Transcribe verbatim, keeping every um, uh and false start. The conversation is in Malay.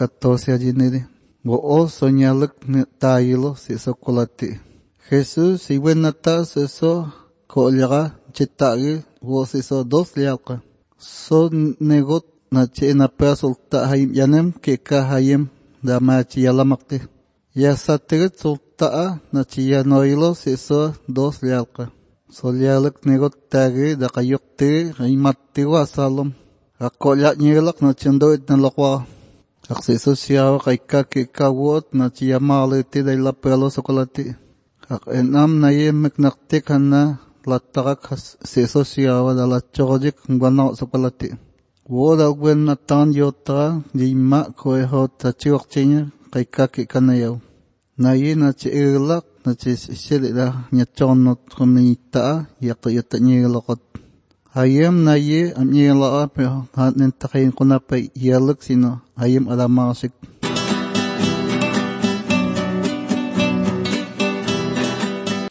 catorce allí bo soñaluk tayilo si sokolati. Jesús y buenatas eso kolyaga chitagi vos eso dos lialka. So negot na che na pasulta hayim yanem ke ka hayim da machi yalamakte. Ya sateget sulta na chi yanoilo si so dos lialka. So lialuk negot tagi da kayukte hayimatti wa salom. Akolyak nyelak na chendoit na lokwa. Aksi sosial kaika ke kawot na chi yamaliti da ilapelo sokolati. Ak enam na yemek naktik hana latagak si sosial da la chogik ngwana sokolati. Woda gwen na tan yota jima koe ho ta chiwak chinya kaika ke kanayaw. Na ye na chi ilak na chi sili da nyachonot kuminita yakta yata nyelakot. Hayam na ye am nyelak pero hanin takayin ko na pa yalak sino hayam adamasik.